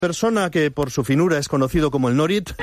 persona que por su finura es conocido como el Norit,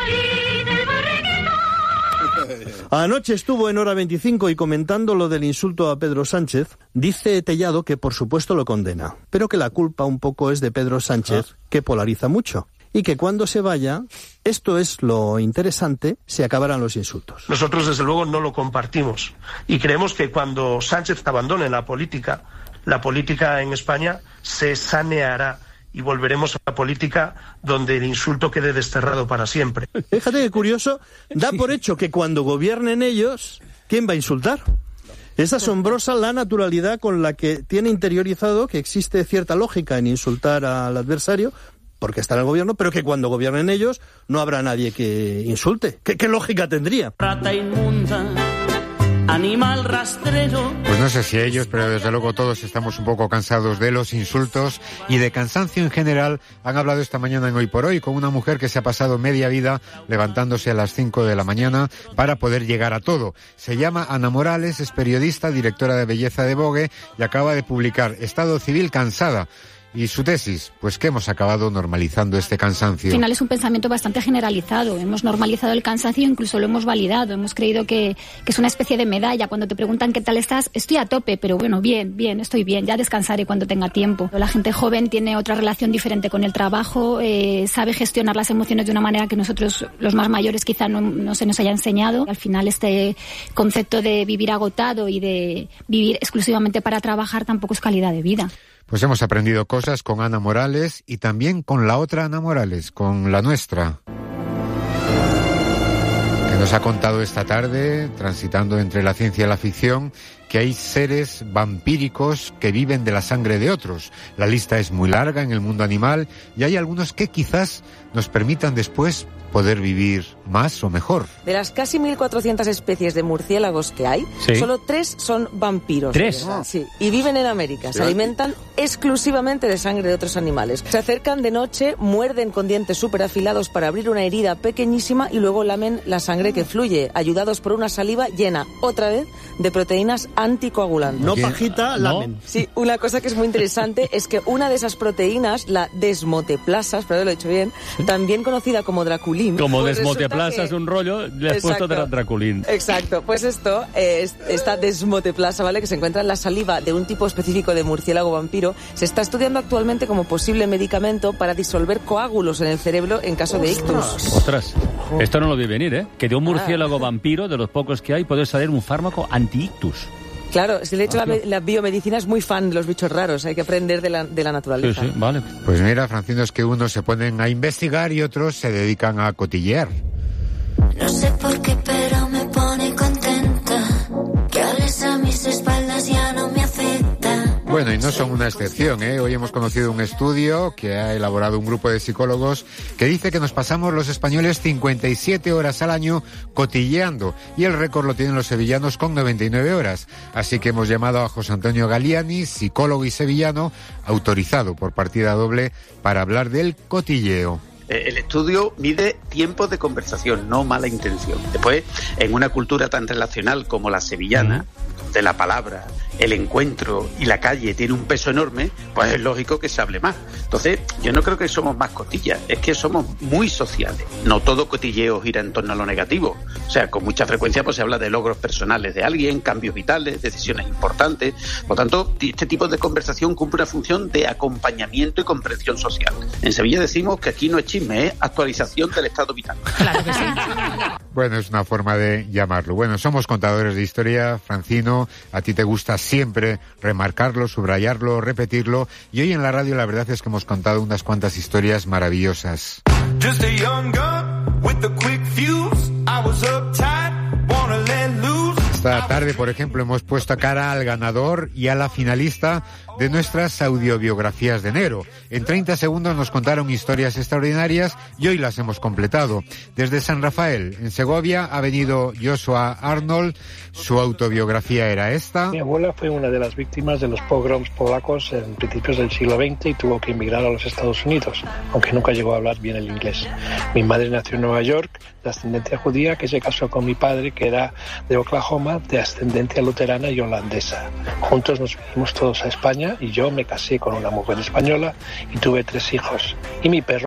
anoche estuvo en Hora 25 y comentando lo del insulto a Pedro Sánchez, dice Tellado que por supuesto lo condena, pero que la culpa un poco es de Pedro Sánchez, que polariza mucho. Y que cuando se vaya, esto es lo interesante, se acabarán los insultos. Nosotros desde luego no lo compartimos y creemos que cuando Sánchez abandone la política en España se saneará y volveremos a la política donde el insulto quede desterrado para siempre. Fíjate qué curioso, da por hecho que cuando gobiernen ellos, ¿quién va a insultar? Es asombrosa la naturalidad con la que tiene interiorizado que existe cierta lógica en insultar al adversario, porque está en el gobierno, pero que cuando gobiernen ellos no habrá nadie que insulte. ¿Qué lógica tendría? Rata inmunda, animal rastrero. Pues no sé si ellos, pero desde luego todos estamos un poco cansados de los insultos y de cansancio en general. Han hablado esta mañana en Hoy por Hoy con una mujer que se ha pasado media vida levantándose a las 5 de la mañana para poder llegar a todo. Se llama Ana Morales, es periodista, directora de belleza de Vogue y acaba de publicar Estado Civil Cansada. Y su tesis, pues que hemos acabado normalizando este cansancio. Al final es un pensamiento bastante generalizado. Hemos normalizado el cansancio, incluso lo hemos validado. Hemos creído que es una especie de medalla. Cuando te preguntan qué tal estás, estoy a tope, pero bueno, bien, estoy bien, ya descansaré cuando tenga tiempo. La gente joven tiene otra relación diferente con el trabajo, sabe gestionar las emociones de una manera que nosotros, los más mayores, quizá no se nos haya enseñado. Al final este concepto de vivir agotado y de vivir exclusivamente para trabajar tampoco es calidad de vida. Pues hemos aprendido cosas con Ana Morales y también con la otra Ana Morales, con la nuestra, que nos ha contado esta tarde, transitando entre la ciencia y la ficción, que hay seres vampíricos que viven de la sangre de otros. La lista es muy larga en el mundo animal y hay algunos que quizás nos permitan después poder vivir más o mejor. De las casi 1.400 especies de murciélagos que hay, solo 3 son vampiros. ¿3? Sí, y viven en América. Se alimentan exclusivamente de sangre de otros animales. Se acercan de noche, muerden con dientes súper afilados para abrir una herida pequeñísima y luego lamen la sangre que fluye, ayudados por una saliva llena, otra vez, de proteínas anticoagulantes. No pajita, lamen. Sí, una cosa que es muy interesante es que una de esas proteínas, la desmoteplasa, espero que lo he dicho bien, también conocida como draculín. Como pues desmoteplasa es un rollo, le has puesto draculín. Exacto, pues esto, esta desmoteplasa, ¿vale?, que se encuentra en la saliva de un tipo específico de murciélago vampiro, se está estudiando actualmente como posible medicamento para disolver coágulos en el cerebro en caso de ictus. Ostras, esto no lo vi venir, ¿eh? Que de un murciélago vampiro, de los pocos que hay, puede salir un fármaco anti-ictus. Claro, es que de hecho la biomedicina es muy fan de los bichos raros, hay que aprender de la naturaleza. Sí, vale. Pues mira, Francino, es que unos se ponen a investigar y otros se dedican a cotillear. No sé por qué, pero me pone contenta, que hables a mis espaldas ya no me afecta. Bueno, y no son una excepción, ¿eh? Hoy hemos conocido un estudio que ha elaborado un grupo de psicólogos que dice que nos pasamos los españoles 57 horas al año cotilleando y el récord lo tienen los sevillanos con 99 horas. Así que hemos llamado a José Antonio Galiani, psicólogo y sevillano, autorizado por partida doble para hablar del cotilleo. El estudio mide tiempos de conversación, no mala intención. Después, en una cultura tan relacional como la sevillana, de la palabra, el encuentro y la calle tiene un peso enorme, pues es lógico que se hable más. Entonces, yo no creo que somos más cotillas, es que somos muy sociales. No todo cotilleo gira en torno a lo negativo. O sea, con mucha frecuencia pues se habla de logros personales de alguien, cambios vitales, decisiones importantes. Por tanto, este tipo de conversación cumple una función de acompañamiento y comprensión social. En Sevilla decimos que aquí no es chisme, es actualización del estado vital. Claro que sí. Bueno, es una forma de llamarlo. Bueno, somos contadores de historia, Francino, a ti te gusta siempre remarcarlo, subrayarlo, repetirlo, y hoy en la radio la verdad es que hemos contado unas cuantas historias maravillosas. Esta tarde, por ejemplo, hemos puesto cara al ganador y a la finalista de nuestras audiobiografías de enero. En 30 segundos nos contaron historias extraordinarias y hoy las hemos completado. Desde San Rafael, en Segovia, ha venido Joshua Arnold. Su autobiografía era esta. Mi abuela fue una de las víctimas de los pogroms polacos en principios del siglo XX y tuvo que emigrar a los Estados Unidos, aunque nunca llegó a hablar bien el inglés. Mi madre nació en Nueva York, de ascendencia judía, que se casó con mi padre, que era de Oklahoma, de ascendencia luterana y holandesa. Juntos nos vinimos todos a España España y yo me casé con una mujer española y tuve 3 hijos. Y mi perro